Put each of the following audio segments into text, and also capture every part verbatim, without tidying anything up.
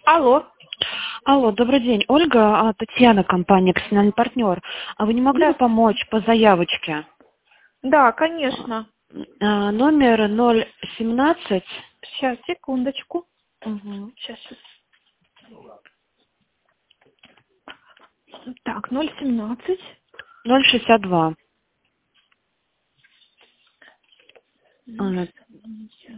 Алло. Алло, добрый день. Ольга, а, Татьяна, компания «Профессиональный партнер». А вы не могли бы Да, помочь по заявочке? да, конечно. А, номер ноль семнадцать. Сейчас, секундочку. Угу. Сейчас, сейчас. Так, ноль семнадцать. ноль шестьдесят два. А, Сейчас.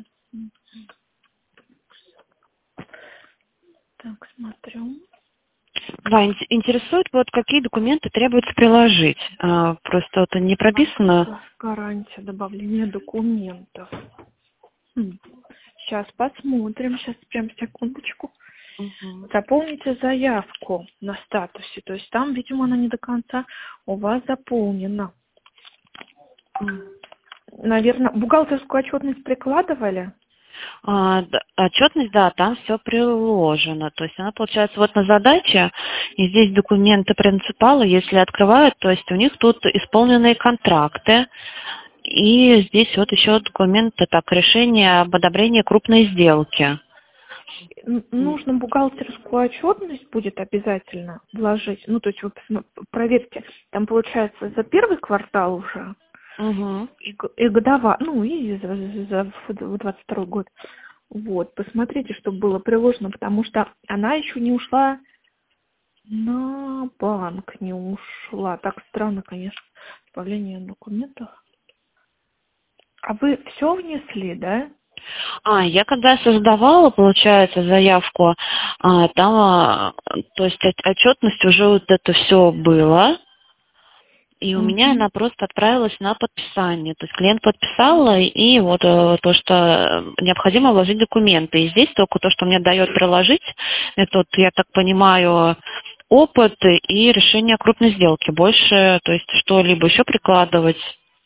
Так, смотрю. Да, ин- интересует, вот какие документы требуется приложить. А, Просто это не прописано. Га- Гарантия добавления документов. Сейчас посмотрим. Сейчас прям секундочку. Мгм. Заполните заявку на статусе. То есть там, видимо, она не до конца у вас заполнена. М. Наверное, бухгалтерскую отчетность прикладывали? А, д- Отчетность, да, там все приложено. То есть она получается вот на задаче, и здесь документы принципала, если открывают, то есть у них тут исполненные контракты, и здесь вот еще документы, так, решение об одобрении крупной сделки. Н- М. Нужно бухгалтерскую отчетность будет обязательно вложить. Ну, то есть вы посмо- проверьте, там получается за первый квартал уже Мгм. и, г- и годова, ну и за, за двадцать второй год. Вот, посмотрите, чтобы было приложено, потому что она еще не ушла на банк, не ушла. Так странно, конечно, добавление документов. А вы все внесли, да? А, я когда создавала, получается, заявку, а, там, а, то есть от- отчетность уже вот это все было. И у меня Угу. она просто отправилась на подписание. То есть клиент подписал, и вот э, то, что э, необходимо вложить документы. И здесь только то, что мне дает приложить, это вот, я так понимаю, опыт и решение крупной сделки. Больше, то есть что-либо еще прикладывать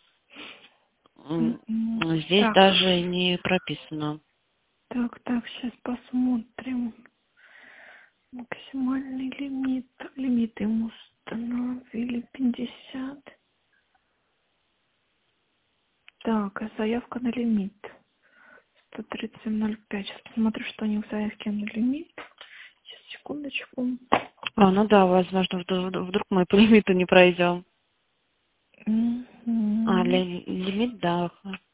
м, М-м. здесь Так, даже не прописано. так, так, сейчас посмотрим. Максимальный лимит. Лимит ему установили пятьдесят. Так, а заявка на лимит. сто тридцать семь ноль пять. Сейчас посмотрю, что у них в заявке на лимит. Сейчас, секундочку. А, ну да, возможно, вдруг, вдруг мы по лимиту не пройдем. А, Мгм. ли- лимит, да.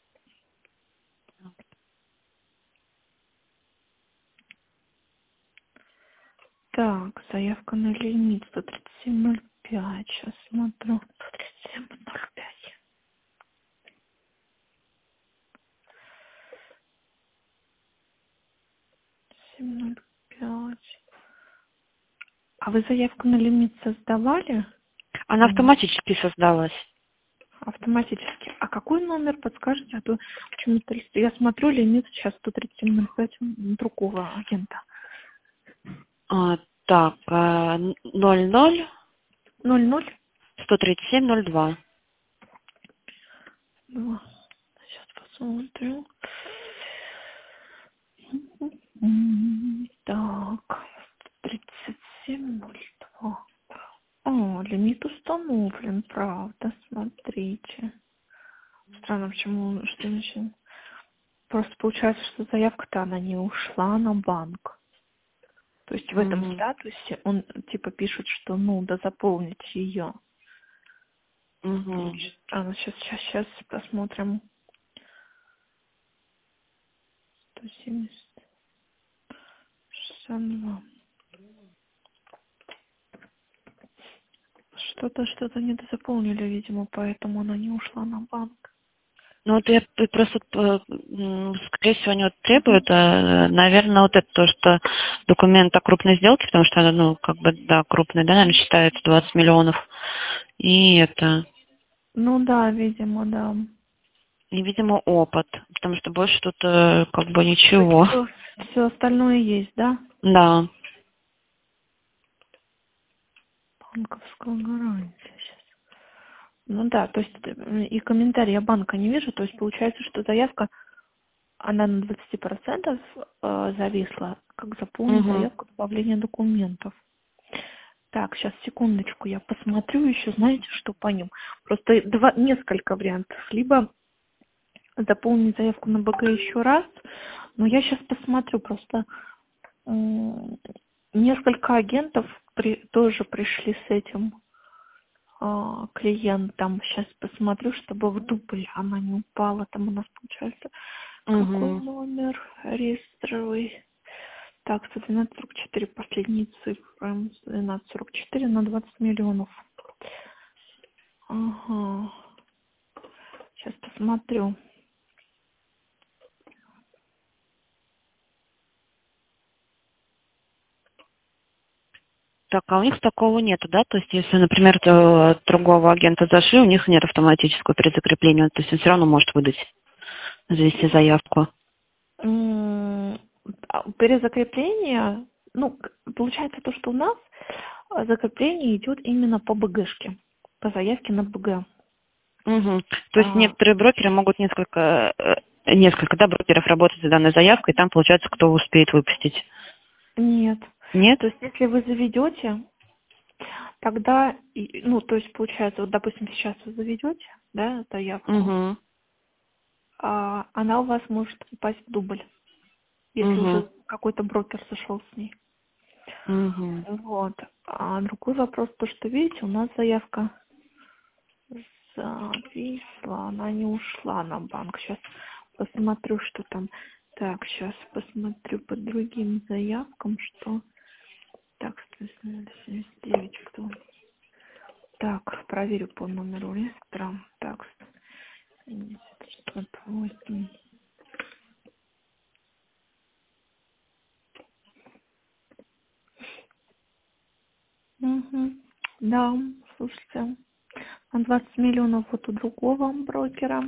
Так, заявка на лимит сто тридцать семь ноль пять. Сейчас смотрю. сто тридцать семь ноль пять. семь ноль пять. А вы заявку на лимит создавали? Она М. автоматически создалась. Автоматически. А какой номер подскажете? А то почему-то я смотрю, лимит сейчас сто тридцать семь ноль пять другого агента. А, так, а, ноль ноль Ноль ноль. сто тридцать семь ноль два. Два. Сейчас посмотрю. М, Так, тридцать семь ноль два. О, лимит установлен, правда, смотрите. Странно, почему он- что значит? Просто получается, что заявка-то она не ушла на банк. То есть в этом Угу. статусе он типа пишет, что ну да заполнить ее. Угу. Очень странно. Сейчас, сейчас, сейчас посмотрим. сто семьдесят, шестьдесят два. Что-то, что-то не заполнили, видимо, поэтому она не ушла на банк. Ну вот я п- просто, п- м, скорее всего, они вот Мгм. требуют, э, наверное, вот это то, что документ о крупной сделке, потому что она, ну, как бы, да, крупная, да, наверное, считается двадцать миллионов. И это, Ну да, видимо, да. и, видимо, опыт, потому что больше тут, э, как бы, То есть ничего. все, все остальное есть, да? Да. Банковская гарантия сейчас. Ну да, то есть э, и комментария банка не вижу, то есть получается, что заявка, она на двадцать процентов э, зависла, как заполнить Угу. заявку добавления документов. Так, сейчас, секундочку, я посмотрю еще, знаете, что по ним. Просто два, несколько вариантов. Либо заполнить заявку на БГ еще раз, но я сейчас посмотрю, просто м, несколько агентов при, тоже пришли с этим а, клиентом. Сейчас посмотрю, чтобы в дубль она не упала. Там у нас получается Угу. какой номер реестровый. Так, сто двенадцать сорок четыре, последние цифры. сто двенадцать сорок четыре на двадцать миллионов. Ага. Сейчас посмотрю. Так, а у них такого нету, да? То есть, если, например, от другого агента зашли, у них нет автоматического перезакрепления, то есть он все равно может выдать, завести заявку. М, а Перезакрепление, ну, к- получается то, что у нас а, закрепление идет именно по БГшке, по заявке на БГ. Угу. То есть А, некоторые брокеры могут несколько, э, несколько, да, брокеров работать с данной заявкой, и там получается, кто успеет выпустить. Нет. Нет? То есть, если вы заведете, тогда, и- ну, то есть, получается, вот, допустим, сейчас вы заведете, да, заявку, Угу. а, она у вас может попасть в дубль, если Угу. уже какой-то брокер сошел с ней. Угу. Вот. А другой вопрос, то, что, видите, у нас заявка зависла, она не ушла на банк. Сейчас посмотрю, что там. Так, сейчас посмотрю по другим заявкам, что... Так, сто семьдесят девять, кто? Так, проверю по номеру реестра. Так, сто семьдесят восемь. Угу. Да, слушайте, на двадцать миллионов вот у другого брокера.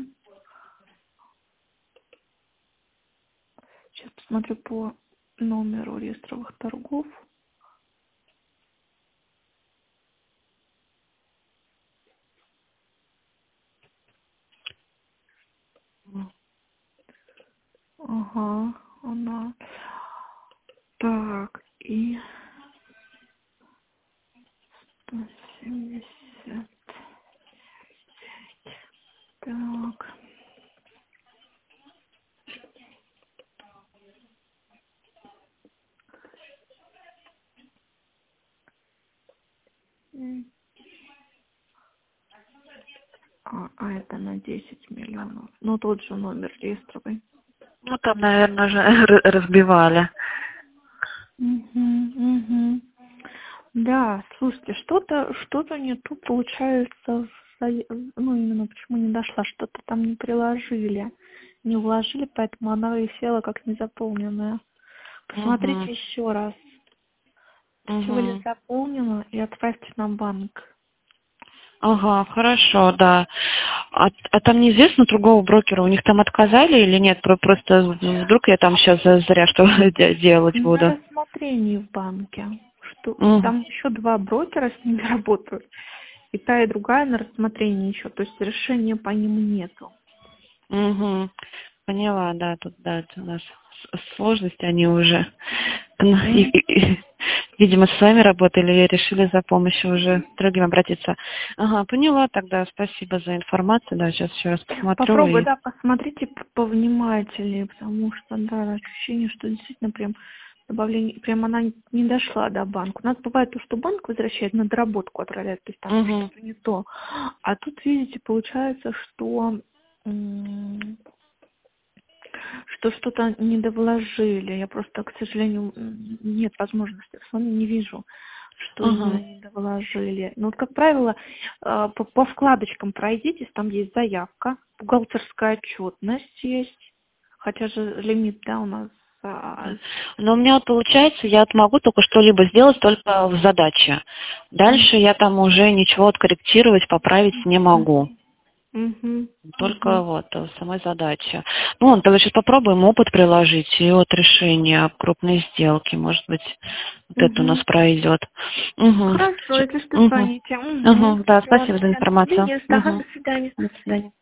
Сейчас посмотрю по номеру реестровых торгов. Ага, она. Так, и сто семьдесят. Так. М. А, а это на десять миллионов. Ну, тот же номер реестровый. Ну, там, наверное, же р- разбивали. Угу, угу. Да, слушайте, что-то что-то не то получается, в зая- ну, именно почему не дошла, что-то там не приложили, не вложили, поэтому она висела как незаполненная. Угу. Посмотрите еще раз, все ли Угу. заполнено, и отправьте на банк. Ага, хорошо, да. А, а там неизвестно другого брокера, у них там отказали или нет? Про- Просто вдруг я там сейчас зря что де- делать На буду. рассмотрении в банке, что Угу. там еще два брокера с ними работают, и та, и другая на рассмотрении еще, то есть решения по ним нету. Угу. Поняла, да, тут, да, это у нас с- сложности, они уже, ну, и- М. и- и, видимо, с вами работали и решили за помощью уже к другим обратиться. Ага, поняла тогда, спасибо за информацию, да, сейчас еще раз посмотрю Попробуй, и... да, посмотрите п- повнимательнее, потому что, да, ощущение, что действительно прям добавление, прям она не дошла до банка. У нас бывает то, что банк возвращает, на доработку отправляет, то есть там Угу. что-то не то. А тут, видите, получается, что м, что что-то недовложили. Я просто, к сожалению, м, нет возможности, с вами не вижу, что именно Угу. недовложили. Но вот, как правило, э, по, по вкладочкам пройдитесь, там есть заявка, бухгалтерская отчетность есть, хотя же лимит, да, у нас. а, Но у меня вот получается, я вот могу только что-либо сделать только в задаче. м, Дальше я там уже ничего откорректировать, поправить не могу. мгм, Только мгм. вот в самой задаче. Ну, ладно, тогда сейчас попробуем опыт приложить и от решения крупной сделки. Может быть, вот это у нас Мгм. пройдет. Угу. Хорошо, если что, Угу. звоните. Угу. Угу. Да, Все, спасибо за Анастасия. информацию. Не, ага, Угу. до свидания. До свидания.